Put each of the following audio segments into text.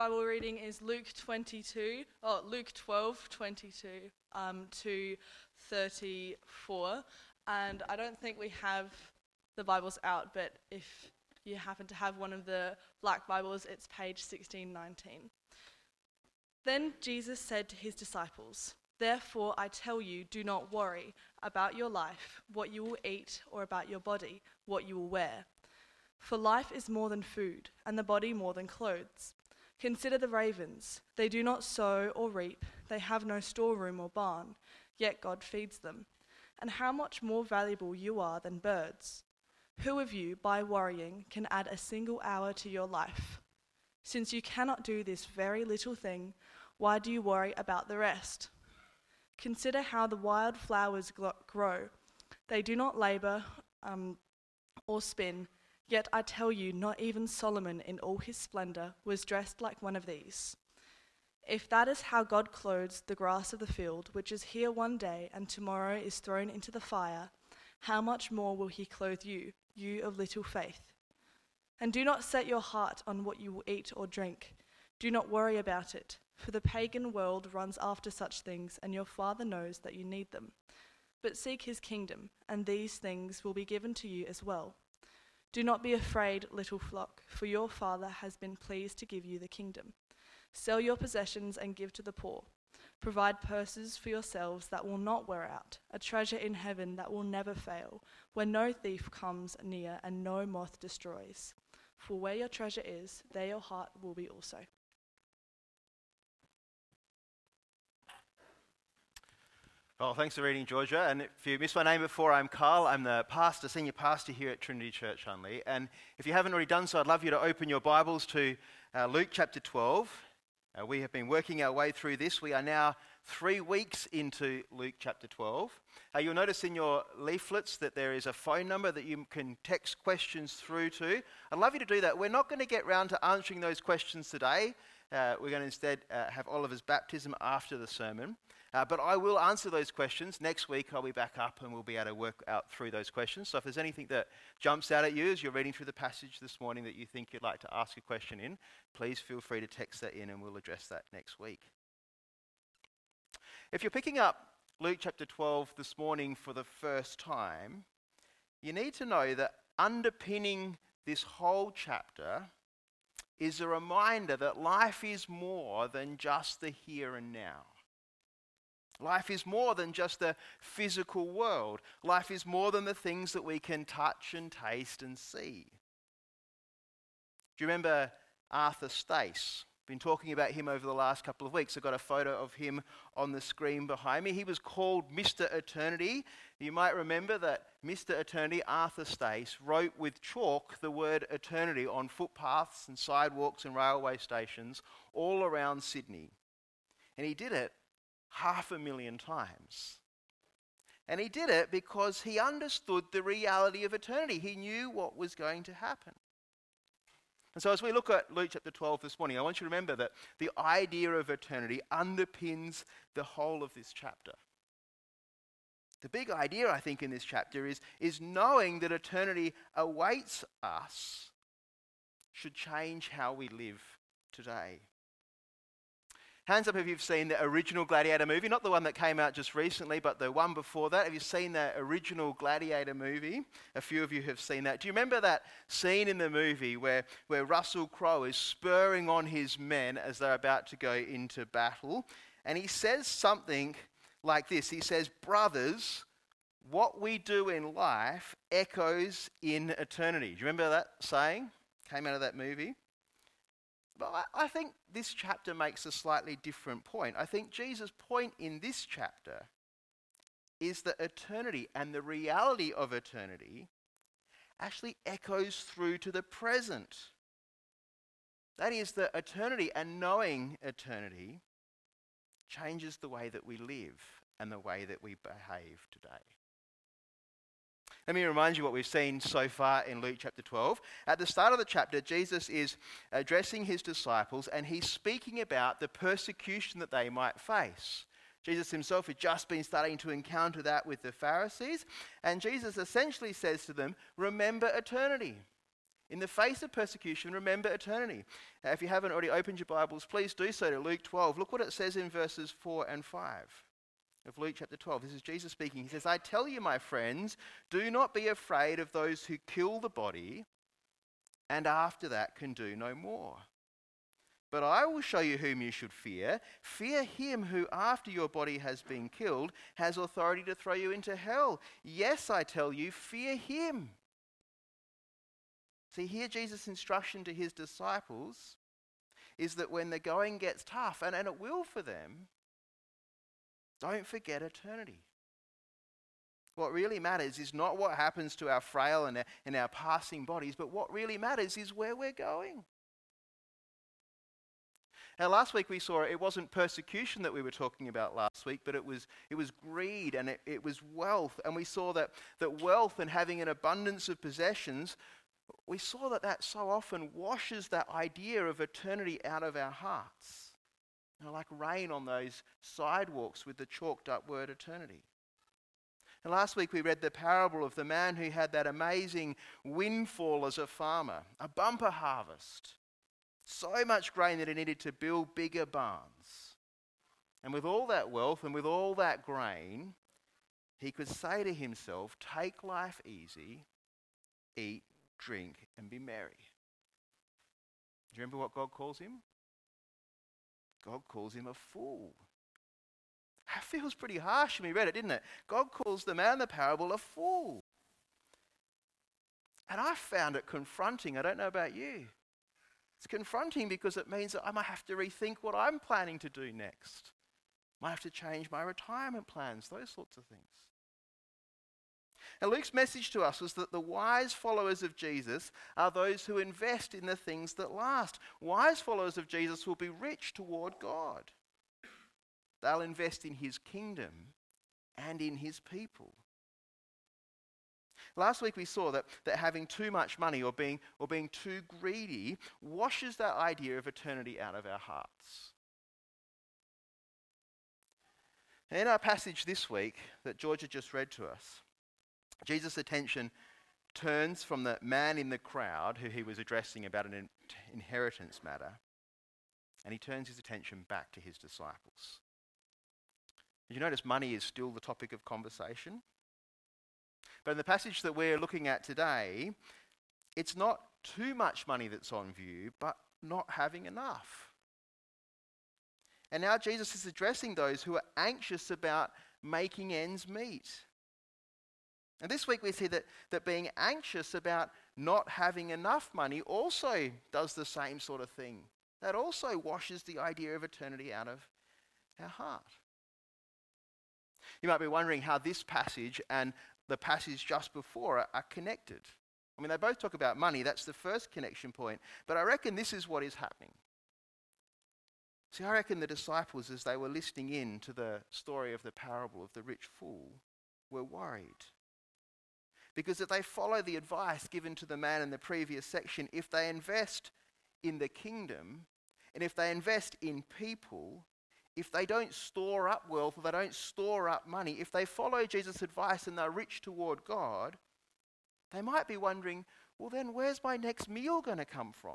Bible reading is Luke 12:22 to 34. And I don't think we have the Bibles out, but if you happen to have one of the black Bibles, it's page 1619. Then Jesus said to his disciples, "Therefore I tell you, do not worry about your life, what you will eat, or about your body, what you will wear. For life is more than food, and the body more than clothes. Consider the ravens. They do not sow or reap. They have no storeroom or barn, yet God feeds them. And how much more valuable you are than birds. Who of you, by worrying, can add a single hour to your life? Since you cannot do this very little thing, why do you worry about the rest? Consider how the wild flowers grow. They do not labor or spin. Yet I tell you, not even Solomon in all his splendor was dressed like one of these. If that is how God clothes the grass of the field, which is here one day and tomorrow is thrown into the fire, how much more will he clothe you, you of little faith? And do not set your heart on what you will eat or drink. Do not worry about it, for the pagan world runs after such things, and your Father knows that you need them. But seek his kingdom, and these things will be given to you as well. Do not be afraid, little flock, for your Father has been pleased to give you the kingdom. Sell your possessions and give to the poor. Provide purses for yourselves that will not wear out, a treasure in heaven that will never fail, where no thief comes near and no moth destroys. For where your treasure is, there your heart will be also." Well, thanks for reading, Georgia. And if you missed my name before, I'm Carl. I'm the senior pastor here at Trinity Church Hunley. And if you haven't already done so, I'd love you to open your Bibles to Luke chapter 12. We have been working our way through this. We are now 3 weeks into Luke chapter 12. You'll notice in your leaflets that there is a phone number that you can text questions through to. I'd love you to do that. We're not going to get round to answering those questions today. We're going to instead have Oliver's baptism after the sermon. But I will answer those questions. Next week I'll be back up and we'll be able to work out through those questions. So if there's anything that jumps out at you as you're reading through the passage this morning that you think you'd like to ask a question in, please feel free to text that in and we'll address that next week. If you're picking up Luke chapter 12 this morning for the first time, you need to know that underpinning this whole chapter is a reminder that life is more than just the here and now. Life is more than just the physical world. Life is more than the things that we can touch and taste and see. Do you remember Arthur Stace? Been talking about him over the last couple of weeks. I've got a photo of him on the screen behind me. He was called Mr. Eternity. You might remember that Mr. Eternity, Arthur Stace, wrote with chalk the word eternity on footpaths and sidewalks and railway stations all around Sydney. And he did it 500,000 times. And he did it because he understood the reality of eternity. He knew what was going to happen. And so as we look at Luke chapter 12 this morning, I want you to remember that the idea of eternity underpins the whole of this chapter. The big idea, I think, in this chapter is knowing that eternity awaits us should change how we live today. Hands up if you've seen the original Gladiator movie, not the one that came out just recently, but the one before that. Have you seen the original Gladiator movie? A few of you have seen that. Do you remember that scene in the movie where Russell Crowe is spurring on his men as they're about to go into battle? And he says something like this. He says, "Brothers, what we do in life echoes in eternity." Do you remember that saying? Came out of that movie. But I think this chapter makes a slightly different point. I think Jesus' point in this chapter is that eternity and the reality of eternity actually echoes through to the present. That is, that eternity and knowing eternity changes the way that we live and the way that we behave today. Let me remind you what we've seen so far in Luke chapter 12. At the start of the chapter, Jesus is addressing his disciples and he's speaking about the persecution that they might face. Jesus himself had just been starting to encounter that with the Pharisees, and Jesus essentially says to them, remember eternity. In the face of persecution, remember eternity. If you haven't already opened your Bibles, please do so to Luke 12. Look what it says in verses 4 and 5 of Luke chapter 12. This is Jesus speaking. He says, I tell you, my friends, do not be afraid of those who kill the body and after that can do no more. But I will show you whom you should fear. Fear him who, after your body has been killed, has authority to throw you into hell. Yes, I tell you, fear him. See, here Jesus' instruction to his disciples is that when the going gets tough, and it will for them, don't forget eternity. What really matters is not what happens to our frail and our passing bodies, but what really matters is where we're going. Now, last week we saw it wasn't persecution that we were talking about last week, but it was greed and it was wealth. And we saw that wealth and having an abundance of possessions, we saw that so often washes that idea of eternity out of our hearts. Like rain on those sidewalks with the chalked up word eternity. And last week we read the parable of the man who had that amazing windfall as a farmer, a bumper harvest. So much grain that he needed to build bigger barns. And with all that wealth and with all that grain, he could say to himself, take life easy, eat, drink, and be merry. Do you remember what God calls him? God calls him a fool. That feels pretty harsh when we read it, didn't it? God calls the man in the parable a fool. And I found it confronting. I don't know about you. It's confronting because it means that I might have to rethink what I'm planning to do next. I might have to change my retirement plans, those sorts of things. And Luke's message to us was that the wise followers of Jesus are those who invest in the things that last. Wise followers of Jesus will be rich toward God. They'll invest in his kingdom and in his people. Last week we saw that having too much money or being too greedy washes that idea of eternity out of our hearts. And in our passage this week that Georgia just read to us, Jesus' attention turns from the man in the crowd who he was addressing about an inheritance matter, and he turns his attention back to his disciples. Did you notice money is still the topic of conversation? But in the passage that we're looking at today, it's not too much money that's on view, but not having enough. And now Jesus is addressing those who are anxious about making ends meet. And this week we see that being anxious about not having enough money also does the same sort of thing. That also washes the idea of eternity out of our heart. You might be wondering how this passage and the passage just before are connected. I mean, they both talk about money. That's the first connection point. But I reckon this is what is happening. See, I reckon the disciples, as they were listening in to the story of the parable of the rich fool, were worried. Because if they follow the advice given to the man in the previous section, if they invest in the kingdom, and if they invest in people, if they don't store up wealth or they don't store up money, if they follow Jesus' advice and they're rich toward God, they might be wondering, well then where's my next meal going to come from?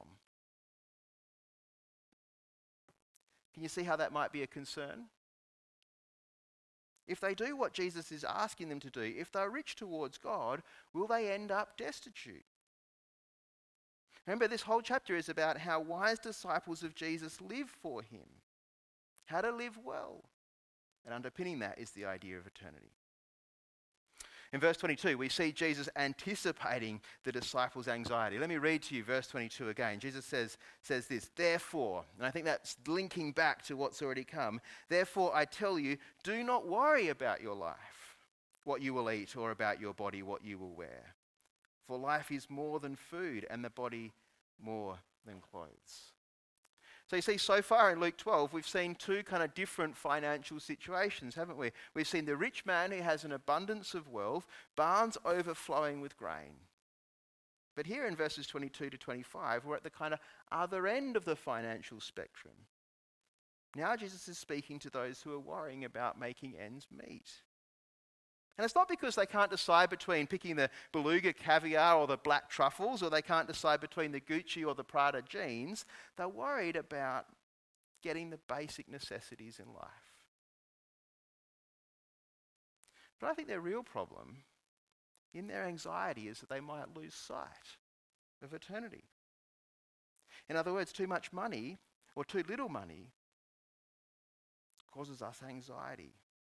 Can you see how that might be a concern? If they do what Jesus is asking them to do, if they're rich towards God, will they end up destitute? Remember, this whole chapter is about how wise disciples of Jesus live for him. How to live well. And underpinning that is the idea of eternity. In verse 22, we see Jesus anticipating the disciples' anxiety. Let me read to you verse 22 again. Jesus says this, therefore, and I think that's linking back to what's already come, therefore I tell you, do not worry about your life, what you will eat, or about your body, what you will wear. For life is more than food, and the body more than clothes. So you see, so far in Luke 12, we've seen two kind of different financial situations, haven't we? We've seen the rich man who has an abundance of wealth, barns overflowing with grain. But here in verses 22 to 25, we're at the kind of other end of the financial spectrum. Now Jesus is speaking to those who are worrying about making ends meet. And it's not because they can't decide between picking the beluga caviar or the black truffles, or they can't decide between the Gucci or the Prada jeans. They're worried about getting the basic necessities in life. But I think their real problem in their anxiety is that they might lose sight of eternity. In other words, too much money or too little money causes us anxiety,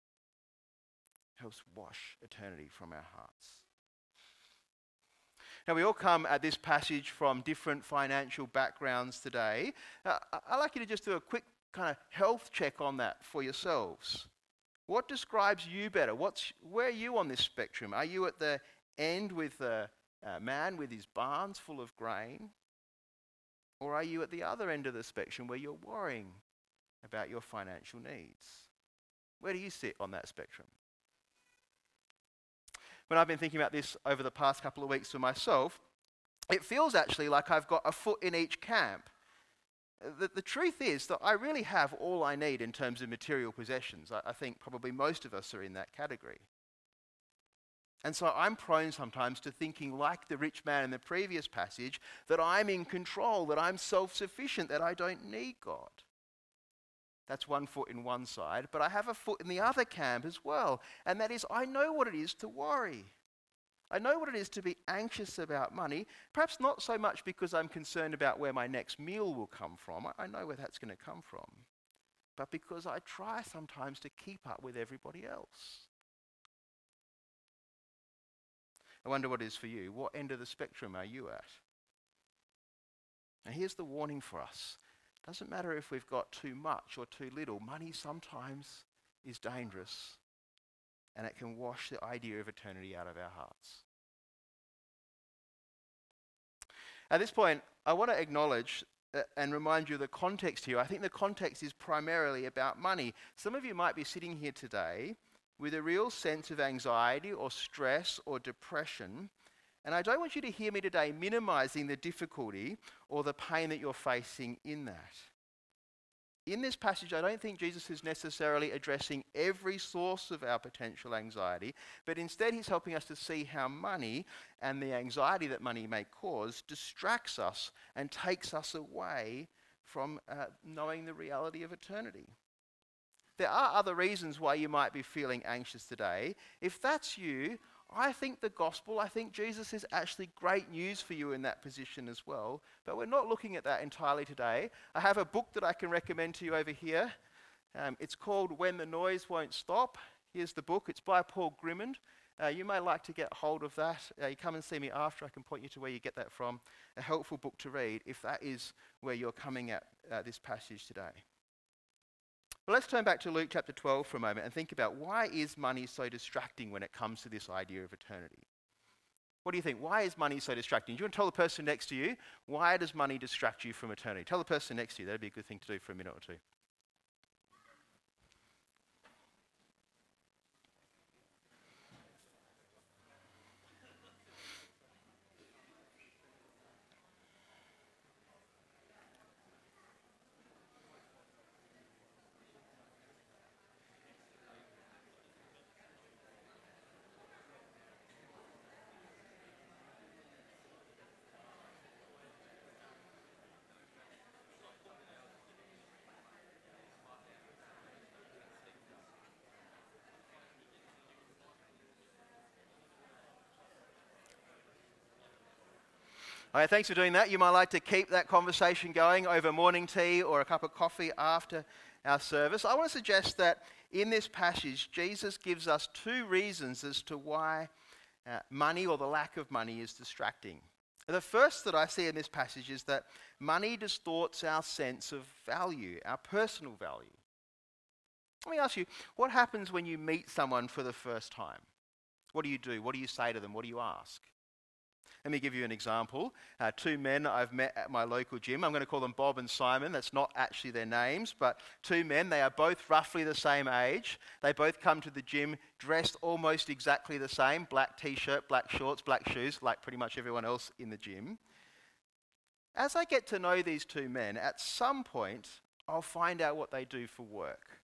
helps wash eternity from our hearts. Now, we all come at this passage from different financial backgrounds today. I'd like you to just do a quick kind of health check on that for yourselves. What describes you better? Where are you on this spectrum? Are you at the end with the man with his barns full of grain? Or are you at the other end of the spectrum where you're worrying about your financial needs? Where do you sit on that spectrum? When I've been thinking about this over the past couple of weeks for myself, it feels actually like I've got a foot in each camp. The truth is that I really have all I need in terms of material possessions. I think probably most of us are in that category. And so I'm prone sometimes to thinking, like the rich man in the previous passage, that I'm in control, that I'm self-sufficient, that I don't need God. That's one foot in one side, but I have a foot in the other camp as well. And that is, I know what it is to worry. I know what it is to be anxious about money, perhaps not so much because I'm concerned about where my next meal will come from. I know where that's going to come from. But because I try sometimes to keep up with everybody else. I wonder what it is for you. What end of the spectrum are you at? And here's the warning for us. Doesn't matter if we've got too much or too little. Money sometimes is dangerous, and it can wash the idea of eternity out of our hearts. At this point, I want to acknowledge and remind you of the context here. I think the context is primarily about money. Some of you might be sitting here today with a real sense of anxiety or stress or depression, and I don't want you to hear me today minimizing the difficulty or the pain that you're facing in that. In this passage, I don't think Jesus is necessarily addressing every source of our potential anxiety, but instead he's helping us to see how money and the anxiety that money may cause distracts us and takes us away from knowing the reality of eternity. There are other reasons why you might be feeling anxious today. If that's you, I think the gospel, I think Jesus is actually great news for you in that position as well. But we're not looking at that entirely today. I have a book that I can recommend to you over here. It's called When the Noise Won't Stop. Here's the book. It's by Paul Grimmond. You may like to get hold of that. You come and see me after. I can point you to where you get that from. A helpful book to read if that is where you're coming at this passage today. Well, let's turn back to Luke chapter 12 for a moment and think about why is money so distracting when it comes to this idea of eternity? What do you think? Why is money so distracting? Do you want to tell the person next to you, why does money distract you from eternity? Tell the person next to you. That'd be a good thing to do for a minute or two. Okay, thanks for doing that. You might like to keep that conversation going over morning tea or a cup of coffee after our service. I want to suggest that in this passage, Jesus gives us two reasons as to why money or the lack of money is distracting. The first that I see in this passage is that money distorts our sense of value, our personal value. Let me ask you, what happens when you meet someone for the first time? What do you do? What do you say to them? What do you ask? Let me give you an example. Two men I've met at my local gym. I'm going to call them Bob and Simon. That's not actually their names, but two men. They are both roughly the same age. They both come to the gym dressed almost exactly the same. Black t-shirt, black shorts, black shoes, like pretty much everyone else in the gym. As I get to know these two men, at some point, I'll find out what they do for work.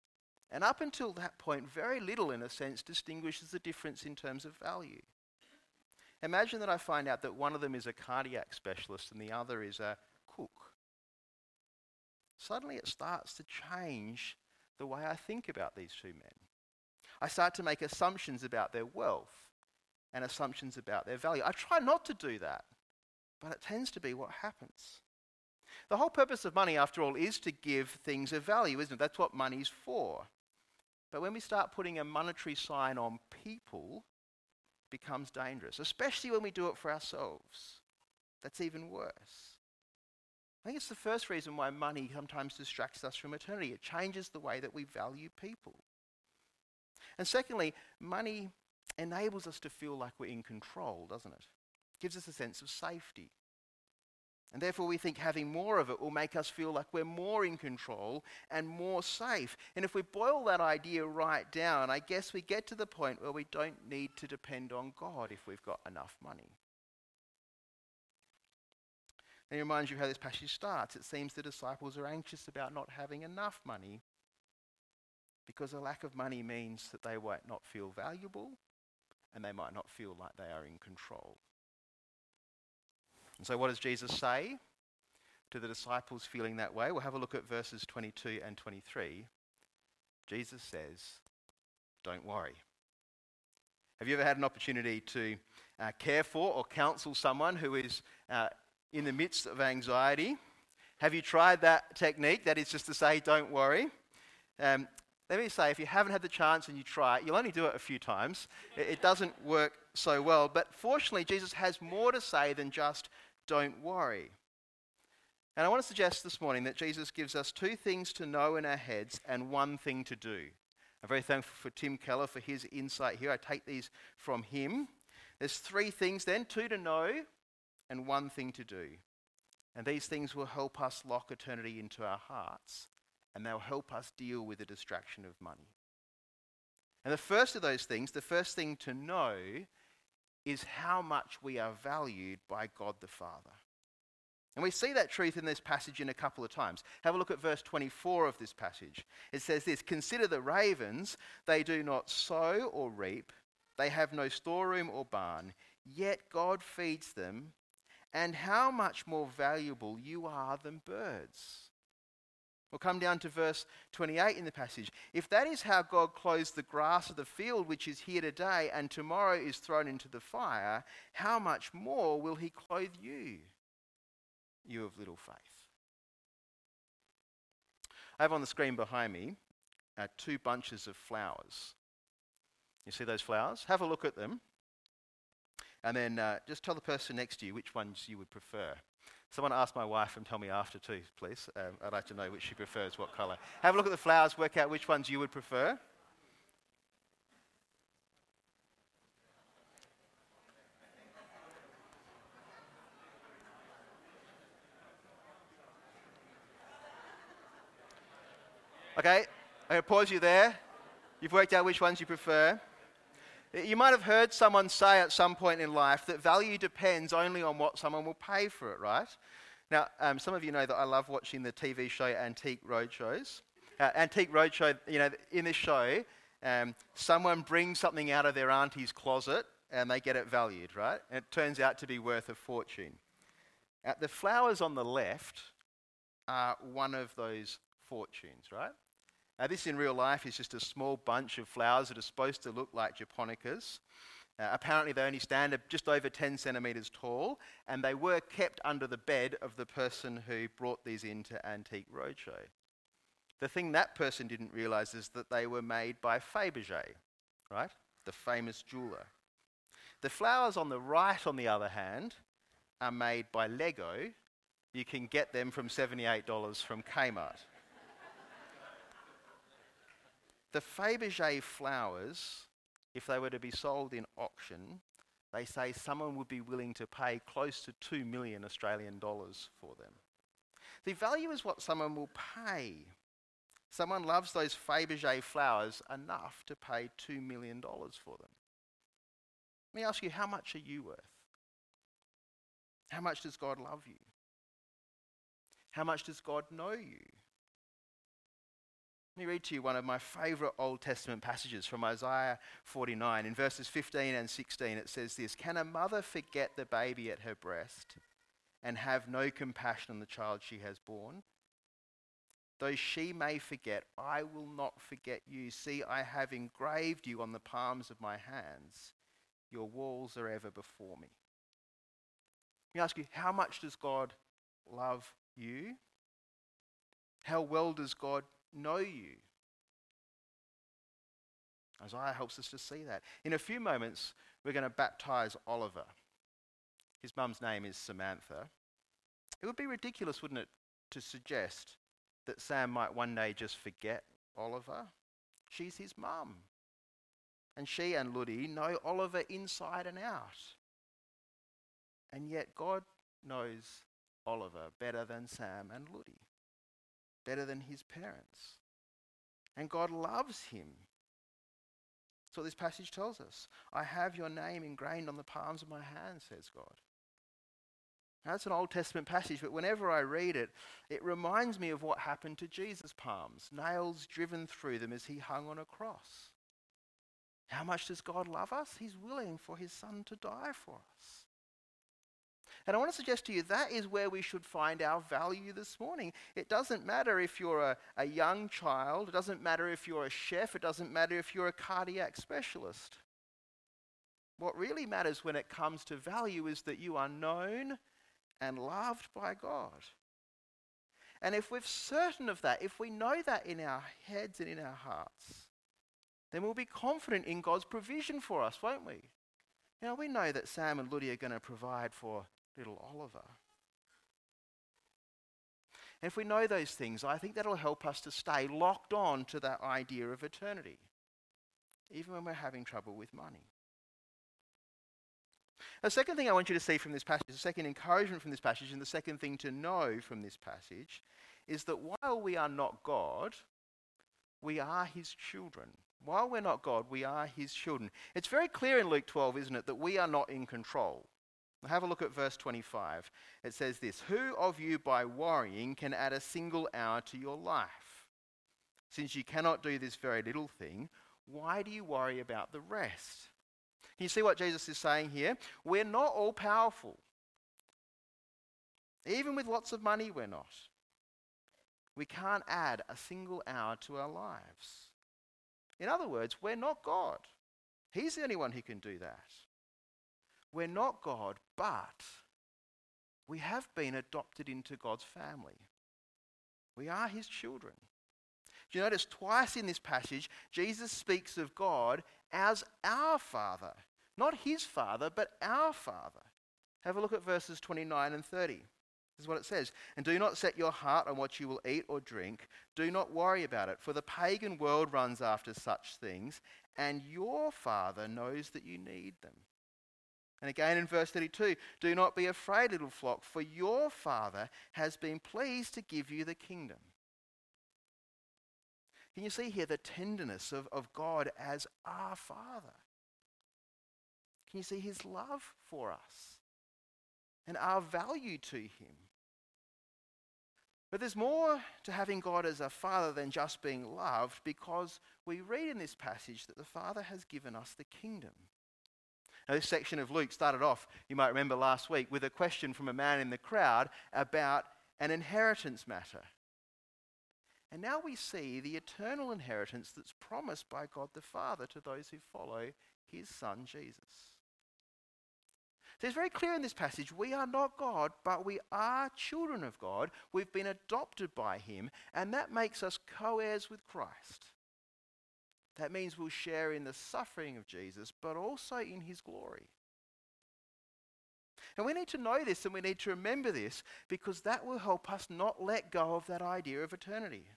And up until that point, very little, in a sense, distinguishes the difference in terms of value. Imagine that I find out that one of them is a cardiac specialist and the other is a cook. Suddenly it starts to change the way I think about these two men. I start to make assumptions about their wealth and assumptions about their value. I try not to do that, but it tends to be what happens. The whole purpose of money, after all, is to give things a value, isn't it? That's what money's for. But when we start putting a monetary sign on people, it becomes dangerous, especially when we do it for ourselves. That's even worse. I think it's the first reason why money sometimes distracts us from eternity. It changes the way that we value people. And secondly, money enables us to feel like we're in control, doesn't it? It gives us a sense of safety. And therefore we think having more of it will make us feel like we're more in control and more safe. And if we boil that idea right down, I guess we get to the point where we don't need to depend on God if we've got enough money. And it reminds you how this passage starts. It seems the disciples are anxious about not having enough money because a lack of money means that they might not feel valuable and they might not feel like they are in control. And so what does Jesus say to the disciples feeling that way? We'll have a look at verses 22 and 23. Jesus says, don't worry. Have you ever had an opportunity to care for or counsel someone who is in the midst of anxiety? Have you tried that technique? That is just to say, don't worry. Let me say, if you haven't had the chance and you try it, you'll only do it a few times. It doesn't work so well. But fortunately, Jesus has more to say than just, don't worry. And I want to suggest this morning that Jesus gives us two things to know in our heads and one thing to do. I'm very thankful for Tim Keller for his insight here. I take these from him. There's three things then, two to know and one thing to do. And these things will help us lock eternity into our hearts, and they'll help us deal with the distraction of money. And the first of those things, the first thing to know, is how much we are valued by God the Father. And we see that truth in this passage in a couple of times. Have a look at verse 24 of this passage. It says this, consider the ravens, they do not sow or reap, they have no storeroom or barn, yet God feeds them, and how much more valuable you are than birds. We'll come down to verse 28 in the passage. If that is how God clothes the grass of the field, which is here today and tomorrow is thrown into the fire, how much more will he clothe you, you of little faith? I have on the screen behind me two bunches of flowers. You see those flowers? Have a look at them. And then just tell the person next to you which ones you would prefer. Someone ask my wife and tell me after too, please. I'd like to know which she prefers, what colour. Have a look at the flowers, work out which ones you would prefer. Okay, I'm going to pause you there. You've worked out which ones you prefer. You might have heard someone say at some point in life that value depends only on what someone will pay for it, right? Now, some of you know that I love watching the TV show Antique Roadshows. Antique Roadshow, you know, in this show, someone brings something out of their auntie's closet and they get it valued, right? And it turns out to be worth a fortune. The flowers on the left are one of those fortunes, right? This in real life is just a small bunch of flowers that are supposed to look like japonicas. Apparently they only stand just over 10 centimetres tall, and they were kept under the bed of the person who brought these into Antique Roadshow. The thing that person didn't realise is that they were made by Fabergé, right? The famous jeweller. The flowers on the right, on the other hand, are made by Lego. You can get them from $78 from Kmart. The Fabergé flowers, if they were to be sold in auction, they say someone would be willing to pay close to 2 million Australian dollars for them. The value is what someone will pay. Someone loves those Fabergé flowers enough to pay $2 million for them. Let me ask you, how much are you worth? How much does God love you? How much does God know you? Let me read to you one of my favourite Old Testament passages from Isaiah 49. In verses 15 and 16 it says this, "Can a mother forget the baby at her breast and have no compassion on the child she has borne? Though she may forget, I will not forget you. See, I have engraved you on the palms of my hands. Your walls are ever before me." Let me ask you, how much does God love you? How well does God know you? Isaiah helps us to see that. In a few moments, we're going to baptize Oliver. His mum's name is Samantha. It would be ridiculous, wouldn't it, to suggest that Sam might one day just forget Oliver? She's his mum. And she and Luddy know Oliver inside and out. And yet God knows Oliver better than Sam and Luddy, better than his parents. And God loves him. That's what this passage tells us. I have your name engraved on the palms of my hands, says God. Now, that's an Old Testament passage, but whenever I read it, it reminds me of what happened to Jesus' palms, nails driven through them as he hung on a cross. How much does God love us? He's willing for his son to die for us. And I want to suggest to you that is where we should find our value this morning. It doesn't matter if you're a young child. It doesn't matter if you're a chef. It doesn't matter if you're a cardiac specialist. What really matters when it comes to value is that you are known and loved by God. And if we're certain of that, if we know that in our heads and in our hearts, then we'll be confident in God's provision for us, won't we? You know, we know that Sam and Luddy are going to provide for little Oliver. And if we know those things, I think that'll help us to stay locked on to that idea of eternity, even when we're having trouble with money. The second thing I want you to see from this passage, the second encouragement from this passage, and the second thing to know from this passage, is that while we are not God, we are his children. While we're not God, we are his children. It's very clear in Luke 12, isn't it, that we are not in control. Have a look at verse 25. It says this, "Who of you by worrying can add a single hour to your life? Since you cannot do this very little thing, why do you worry about the rest?" Can you see what Jesus is saying here? We're not all powerful. Even with lots of money, we're not. We can't add a single hour to our lives. In other words, we're not God. He's the only one who can do that. We're not God, but we have been adopted into God's family. We are his children. Do you notice twice in this passage, Jesus speaks of God as our Father. Not his Father, but our Father. Have a look at verses 29 and 30. This is what it says. "And do not set your heart on what you will eat or drink. Do not worry about it, for the pagan world runs after such things, and your Father knows that you need them." And again in verse 32, "Do not be afraid, little flock, for your Father has been pleased to give you the kingdom." Can you see here the tenderness of God as our Father? Can you see his love for us and our value to him? But there's more to having God as a Father than just being loved, because we read in this passage that the Father has given us the kingdom. Now, this section of Luke started off, you might remember last week, with a question from a man in the crowd about an inheritance matter. And now we see the eternal inheritance that's promised by God the Father to those who follow his Son Jesus. So it's very clear in this passage, we are not God, but we are children of God. We've been adopted by him, and that makes us co-heirs with Christ. That means we'll share in the suffering of Jesus, but also in his glory. And we need to know this, and we need to remember this, because that will help us not let go of that idea of eternity.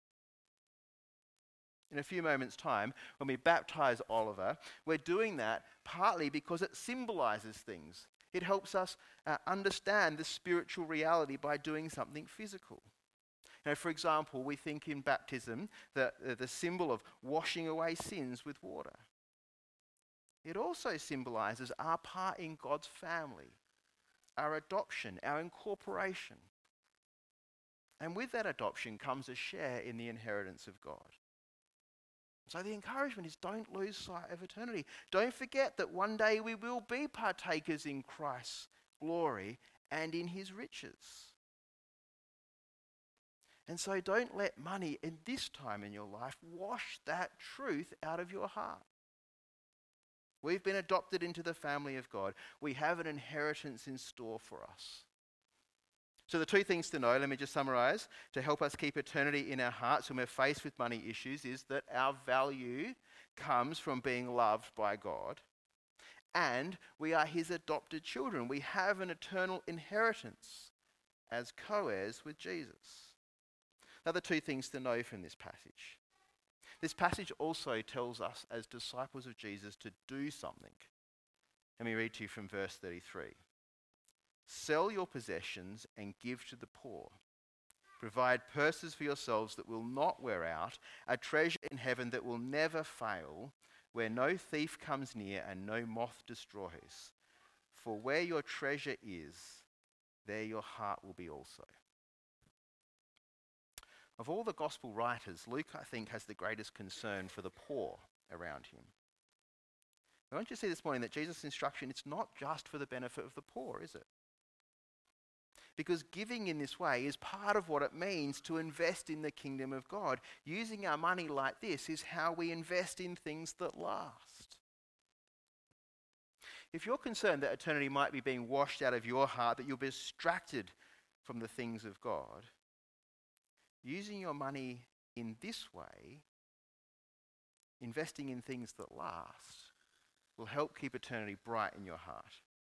In a few moments' time, when we baptize Oliver, we're doing that partly because it symbolizes things. It helps us understand the spiritual reality by doing something physical. You know, for example, we think in baptism that the symbol of washing away sins with water. It also symbolizes our part in God's family, our adoption, our incorporation. And with that adoption comes a share in the inheritance of God. So the encouragement is don't lose sight of eternity. Don't forget that one day we will be partakers in Christ's glory and in his riches. And so don't let money in this time in your life wash that truth out of your heart. We've been adopted into the family of God. We have an inheritance in store for us. So the two things to know, let me just summarize, to help us keep eternity in our hearts when we're faced with money issues is that our value comes from being loved by God, and we are his adopted children. We have an eternal inheritance as co-heirs with Jesus. Now the two things to know from this passage. This passage also tells us as disciples of Jesus to do something. Let me read to you from verse 33. Sell your possessions and give to the poor. Provide purses for yourselves that will not wear out, a treasure in heaven that will never fail, where no thief comes near and no moth destroys. For where your treasure is, there your heart will be also. Of all the gospel writers, Luke, I think, has the greatest concern for the poor around him. I want you to see this morning that Jesus' instruction, it's not just for the benefit of the poor, is it? Because giving in this way is part of what it means to invest in the kingdom of God. Using our money like this is how we invest in things that last. If you're concerned that eternity might be being washed out of your heart, that you'll be distracted from the things of God, using your money in this way, investing in things that last, will help keep eternity bright in your heart.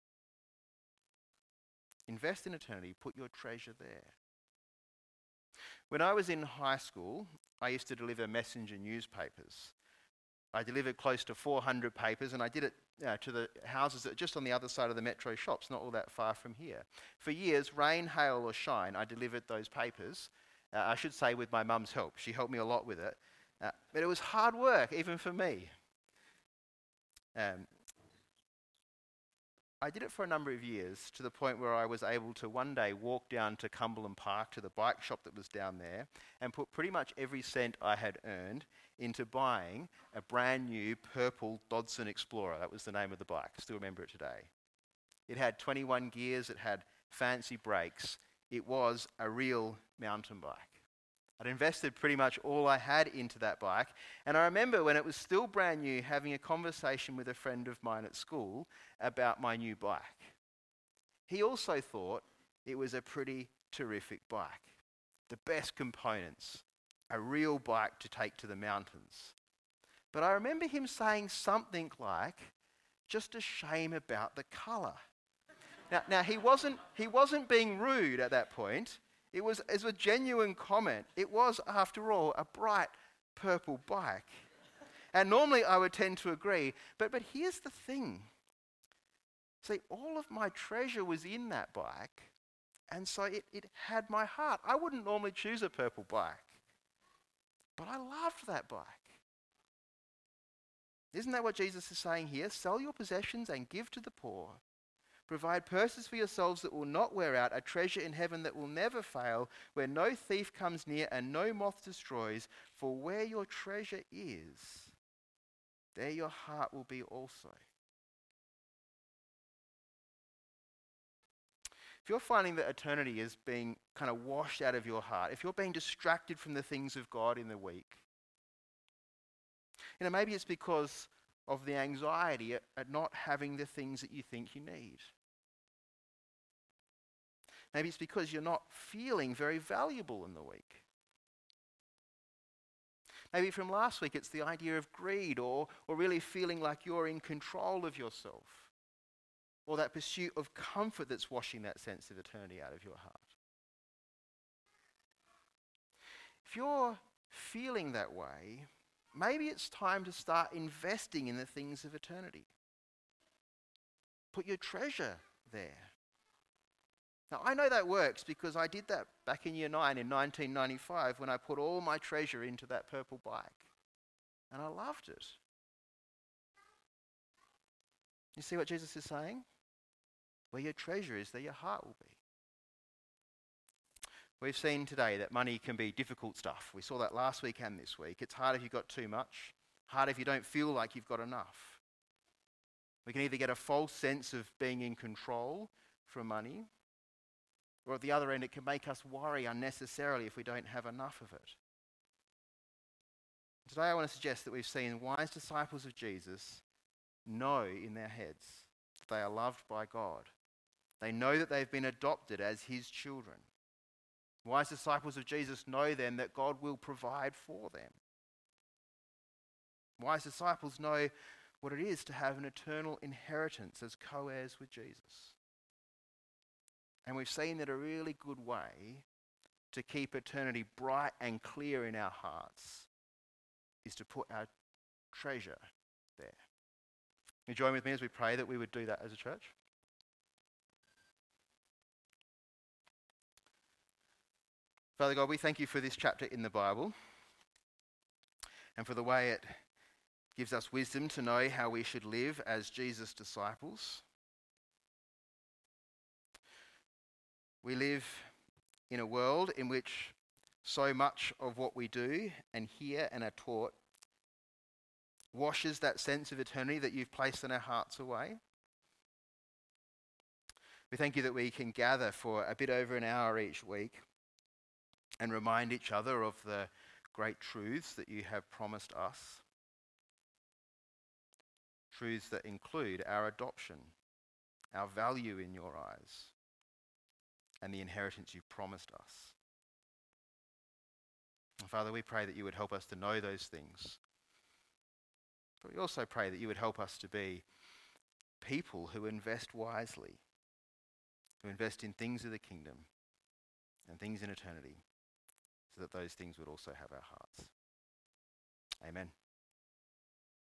Invest in eternity, put your treasure there. When I was in high school, I used to deliver messenger newspapers. I delivered close to 400 papers, and I did it to the houses that are just on the other side of the metro shops, not all that far from here. For years, rain, hail or shine, I delivered those papers. I should say with my mum's help. She helped me a lot with it. But it was hard work, even for me. I did it for a number of years, to the point where I was able to one day walk down to Cumberland Park, to the bike shop that was down there, and put pretty much every cent I had earned into buying a brand new purple Dodson Explorer. That was the name of the bike. I still remember it today. It had 21 gears, it had fancy brakes. It was a real mountain bike. I'd invested pretty much all I had into that bike, and I remember when it was still brand new having a conversation with a friend of mine at school about my new bike. He also thought it was a pretty terrific bike. The best components, a real bike to take to the mountains. But I remember him saying something like, just a shame about the colour. Now he wasn't being rude at that point. It was a genuine comment. It was, after all, a bright purple bike. And normally I would tend to agree, but here's the thing. See, all of my treasure was in that bike, and so it had my heart. I wouldn't normally choose a purple bike, but I loved that bike. Isn't that what Jesus is saying here? Sell your possessions and give to the poor. Provide purses for yourselves that will not wear out, a treasure in heaven that will never fail, where no thief comes near and no moth destroys. For where your treasure is, there your heart will be also. If you're finding that eternity is being kind of washed out of your heart, if you're being distracted from the things of God in the week, maybe it's because of the anxiety at not having the things that you think you need. Maybe it's because you're not feeling very valuable in the week. Maybe from last week it's the idea of greed or really feeling like you're in control of yourself, or that pursuit of comfort that's washing that sense of eternity out of your heart. If you're feeling that way, maybe it's time to start investing in the things of eternity. Put your treasure there. Now, I know that works because I did that back in year 9 in 1995 when I put all my treasure into that purple bike. And I loved it. You see what Jesus is saying? Where your treasure is, there your heart will be. We've seen today that money can be difficult stuff. We saw that last week and this week. It's hard if you've got too much, hard if you don't feel like you've got enough. We can either get a false sense of being in control from money, or at the other end, it can make us worry unnecessarily if we don't have enough of it. Today I want to suggest that we've seen wise disciples of Jesus know in their heads that they are loved by God. They know that they've been adopted as his children. Wise disciples of Jesus know then that God will provide for them. Wise disciples know what it is to have an eternal inheritance as co-heirs with Jesus. And we've seen that a really good way to keep eternity bright and clear in our hearts is to put our treasure there. You join with me as we pray that we would do that as a church? Father God, we thank you for this chapter in the Bible and for the way it gives us wisdom to know how we should live as Jesus' disciples. We live in a world in which so much of what we do and hear and are taught washes that sense of eternity that you've placed in our hearts away. We thank you that we can gather for a bit over an hour each week and remind each other of the great truths that you have promised us. Truths that include our adoption, our value in your eyes, and the inheritance you've promised us. And Father, we pray that you would help us to know those things. But we also pray that you would help us to be people who invest wisely, who invest in things of the kingdom and things in eternity, so that those things would also have our hearts. Amen.